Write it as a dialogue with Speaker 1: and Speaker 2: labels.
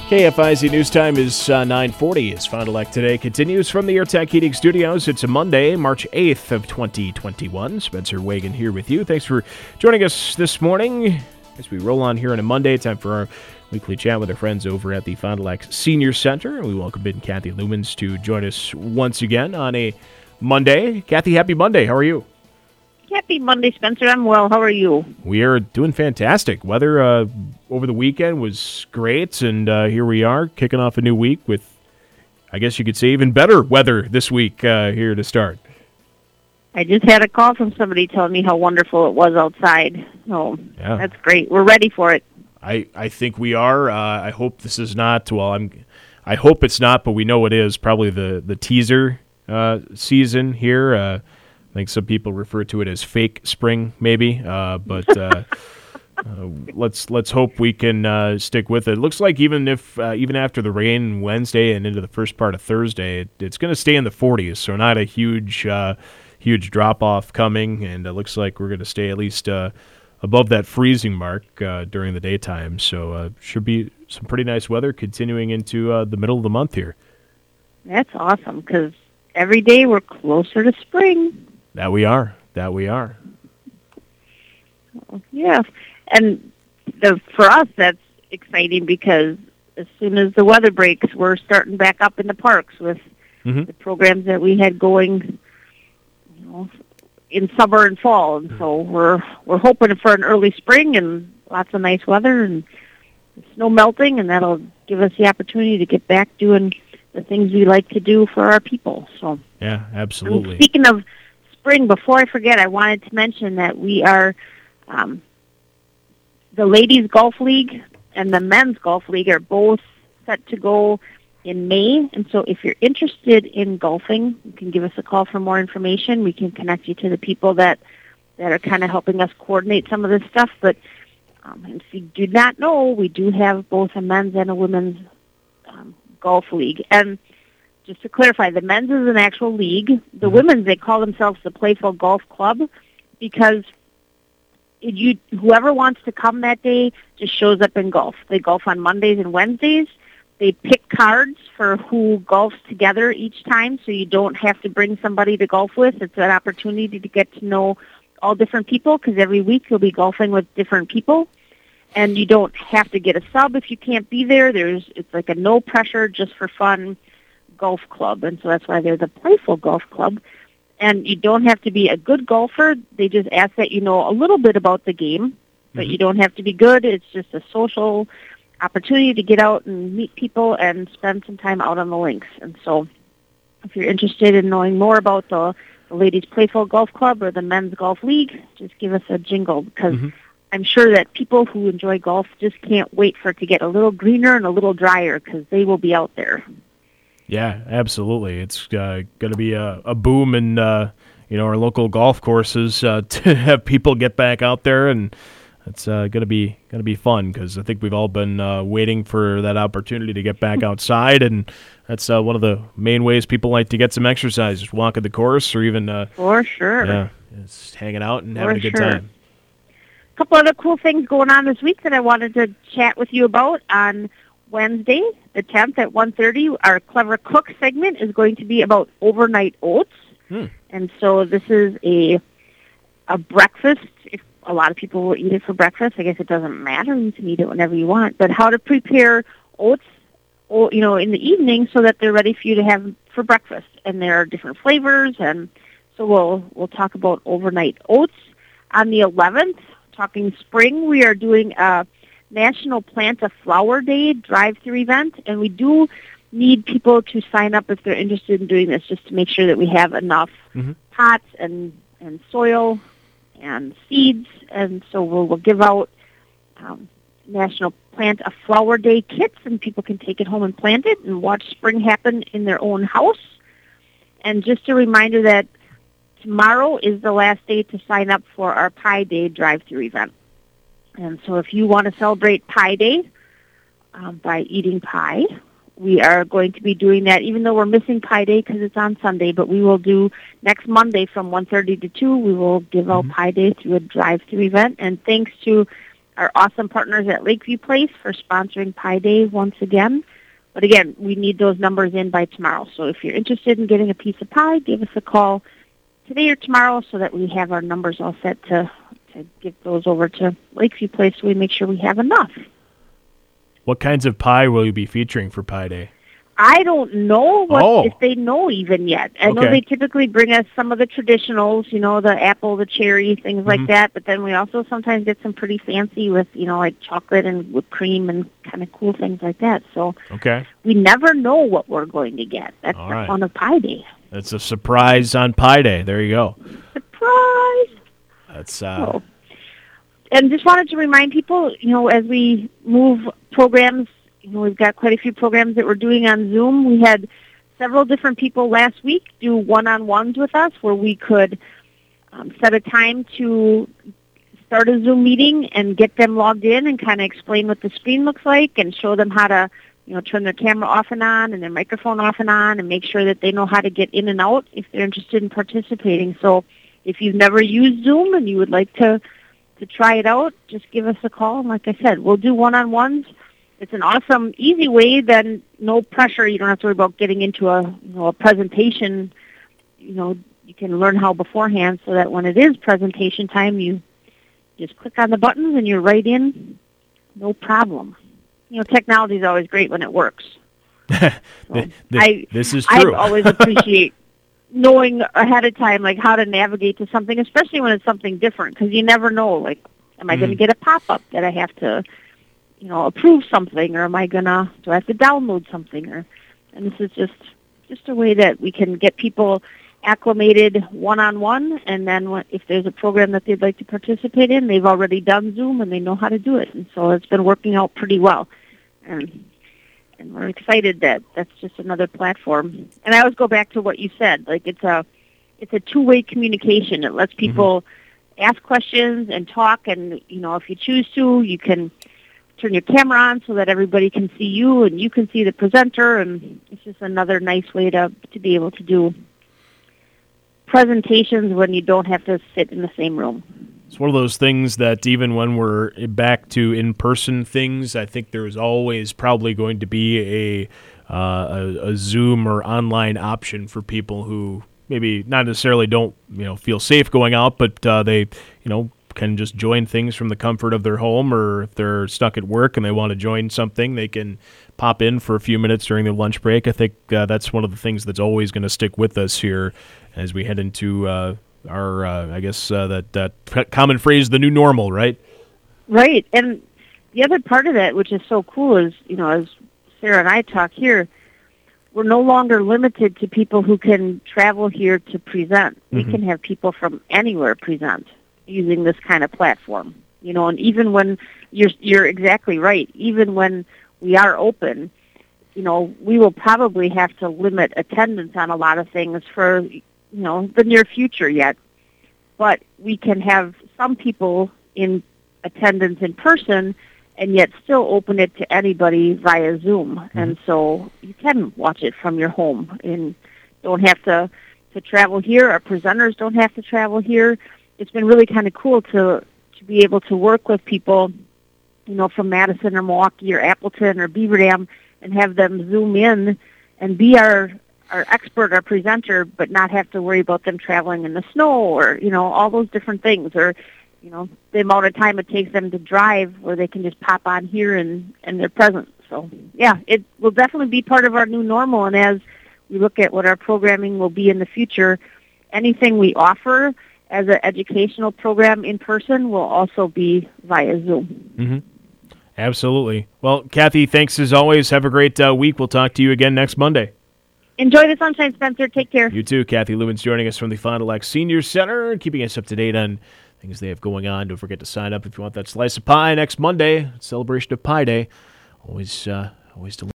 Speaker 1: KFIZ News Time is 9:40 as Fond du Lac Today continues from the AirTech Heating Studios. It's a Monday, March 8th of 2021. Spencer Wagon here with you. Thanks for joining us this morning as we roll on here on a Monday. Time for our weekly chat with our friends over at the Fond du Lac Senior Center. We welcome in Kathy Lumens to join us once again on a Monday. Kathy, happy Monday. How are you?
Speaker 2: Happy Monday, Spencer. I'm well. How are you?
Speaker 1: We are doing fantastic. Weather over the weekend was great, and here we are kicking off a new week with, I guess you could say, even better weather this week here to start.
Speaker 2: I just had a call from somebody telling me how wonderful it was outside. So
Speaker 1: Yeah.
Speaker 2: That's great. We're ready for it.
Speaker 1: I think we are. I hope this is not, I hope it's not, but we know it is probably the teaser season here. I think some people refer to it as fake spring, maybe, but let's hope we can stick with it. It looks like even after the rain Wednesday and into the first part of Thursday, it's going to stay in the 40s, so not a huge drop off coming, and it looks like we're going to stay at least above that freezing mark during the daytime. So should be some pretty nice weather continuing into the middle of the month here.
Speaker 2: That's awesome because every day we're closer to spring.
Speaker 1: That we are.
Speaker 2: Yeah, and for us that's exciting because as soon as the weather breaks, we're starting back up in the parks with the programs that we had going, in summer and fall. And so we're hoping for an early spring and lots of nice weather and snow melting, and that'll give us the opportunity to get back doing the things we like to do for our people. So
Speaker 1: yeah, absolutely.
Speaker 2: And speaking of spring, before I forget, I wanted to mention that we are the Ladies Golf League and the Men's Golf League are both set to go in May. And so if you're interested in golfing, you can give us a call for more information. We can connect you to the people that are kind of helping us coordinate some of this stuff. But if you do not know, we do have both a men's and a women's golf league. And just to clarify, the men's is an actual league. The women's, they call themselves the Playful Golf Club because whoever wants to come that day just shows up and golf. They golf on Mondays and Wednesdays. They pick cards for who golfs together each time, so you don't have to bring somebody to golf with. It's an opportunity to get to know all different people because every week you'll be golfing with different people. And you don't have to get a sub if you can't be there. It's like a no pressure, just for fun golf club, and so that's why they're the Playful Golf Club. And you don't have to be a good golfer. They just ask that you know a little bit about the game, but you don't have to be good. It's just a social opportunity to get out and meet people and spend some time out on the links. And so if you're interested in knowing more about the Ladies Playful Golf Club or the Men's Golf League, just give us a jingle because I'm sure that people who enjoy golf just can't wait for it to get a little greener and a little drier because they will be out there.
Speaker 1: Yeah, absolutely. It's going to be a boom in our local golf courses to have people get back out there, and it's going to be fun because I think we've all been waiting for that opportunity to get back outside, and that's one of the main ways people like to get some exercise, just walking the course or even
Speaker 2: for sure,
Speaker 1: just hanging out and having a good time.
Speaker 2: A couple other cool things going on this week that I wanted to chat with you about. On Wednesday, the 10th at 1:30, our Clever Cook segment is going to be about overnight oats. And so this is a breakfast. If a lot of people will eat it for breakfast, I guess it doesn't matter. You can eat it whenever you want. But how to prepare oats, in the evening so that they're ready for you to have for breakfast. And there are different flavors. And so we'll talk about overnight oats. On the 11th, talking spring, we are doing a National Plant a Flower Day drive-through event, and we do need people to sign up if they're interested in doing this, just to make sure that we have enough pots and soil and seeds. And so we'll give out National Plant a Flower Day kits, and people can take it home and plant it and watch spring happen in their own house. And just a reminder that tomorrow is the last day to sign up for our Pie Day drive-through event. And so if you want to celebrate Pie Day by eating pie, we are going to be doing that, even though we're missing Pie Day because it's on Sunday. But we will do next Monday from 1:30 to 2. We will give out Pie Day through a drive-through event. And thanks to our awesome partners at Lakeview Place for sponsoring Pi Day once again. But again, we need those numbers in by tomorrow. So if you're interested in getting a piece of pie, give us a call today or tomorrow so that we have our numbers all set to get those over to Lakeview Place so we make sure we have enough.
Speaker 1: What kinds of pie will you be featuring for Pi Day?
Speaker 2: I don't know if they know even yet. I know they typically bring us some of the traditionals, the apple, the cherry, things like that. But then we also sometimes get some pretty fancy with, like chocolate and whipped cream and kind of cool things like that. So we never know what we're going to get. That's the fun of Pi Day.
Speaker 1: That's a surprise on Pi Day. There you go.
Speaker 2: Surprise!
Speaker 1: That's
Speaker 2: and just wanted to remind people, as we move programs. We've got quite a few programs that we're doing on Zoom. We had several different people last week do one-on-ones with us where we could set a time to start a Zoom meeting and get them logged in and kind of explain what the screen looks like and show them how to, turn their camera off and on and their microphone off and on and make sure that they know how to get in and out if they're interested in participating. So if you've never used Zoom and you would like to try it out, just give us a call. And like I said, we'll do one-on-ones. It's an awesome, easy way, then no pressure. You don't have to worry about getting into a presentation. You can learn how beforehand so that when it is presentation time, you just click on the buttons and you're right in, no problem. Technology is always great when it works.
Speaker 1: This is true.
Speaker 2: I always appreciate knowing ahead of time, how to navigate to something, especially when it's something different, because you never know, am I going to get a pop-up that I have to approve something, or do I have to download something, and this is just a way that we can get people acclimated one-on-one, and then if there's a program that they'd like to participate in, they've already done Zoom and they know how to do it, and so it's been working out pretty well, and we're excited that that's just another platform. And I always go back to what you said, it's a two-way communication. It lets people ask questions and talk, and if you choose to, you can turn your camera on so that everybody can see you and you can see the presenter, and it's just another nice way to be able to do presentations when you don't have to sit in the same room.
Speaker 1: It's one of those things that even when we're back to in-person things, I think there's always probably going to be a Zoom or online option for people who maybe not necessarily don't feel safe going out, but they can just join things from the comfort of their home, or if they're stuck at work and they want to join something, they can pop in for a few minutes during their lunch break. I think that's one of the things that's always going to stick with us here as we head into our, that common phrase, the new normal, right?
Speaker 2: Right. And the other part of that, which is so cool, is, as Sarah and I talk here, we're no longer limited to people who can travel here to present. We can have people from anywhere present using this kind of platform, and even when you're exactly right, even when we are open, we will probably have to limit attendance on a lot of things for, the near future yet, but we can have some people in attendance in person and yet still open it to anybody via Zoom. And so you can watch it from your home and don't have to travel here. Our presenters don't have to travel here. It's been really kind of cool to be able to work with people, from Madison or Milwaukee or Appleton or Beaver Dam, and have them Zoom in and be our expert, our presenter, but not have to worry about them traveling in the snow or, all those different things, or, the amount of time it takes them to drive where they can just pop on here and they're present. So, yeah, it will definitely be part of our new normal, and as we look at what our programming will be in the future, anything we offer as an educational program in person will also be via Zoom.
Speaker 1: Absolutely. Well, Kathy, thanks as always. Have a great week. We'll talk to you again next Monday.
Speaker 2: Enjoy the sunshine, Spencer. Take care.
Speaker 1: You too. Kathy Lewin's joining us from the Fond du Lac Senior Center, keeping us up to date on things they have going on. Don't forget to sign up if you want that slice of pie next Monday. Celebration of Pi Day. Always delicious.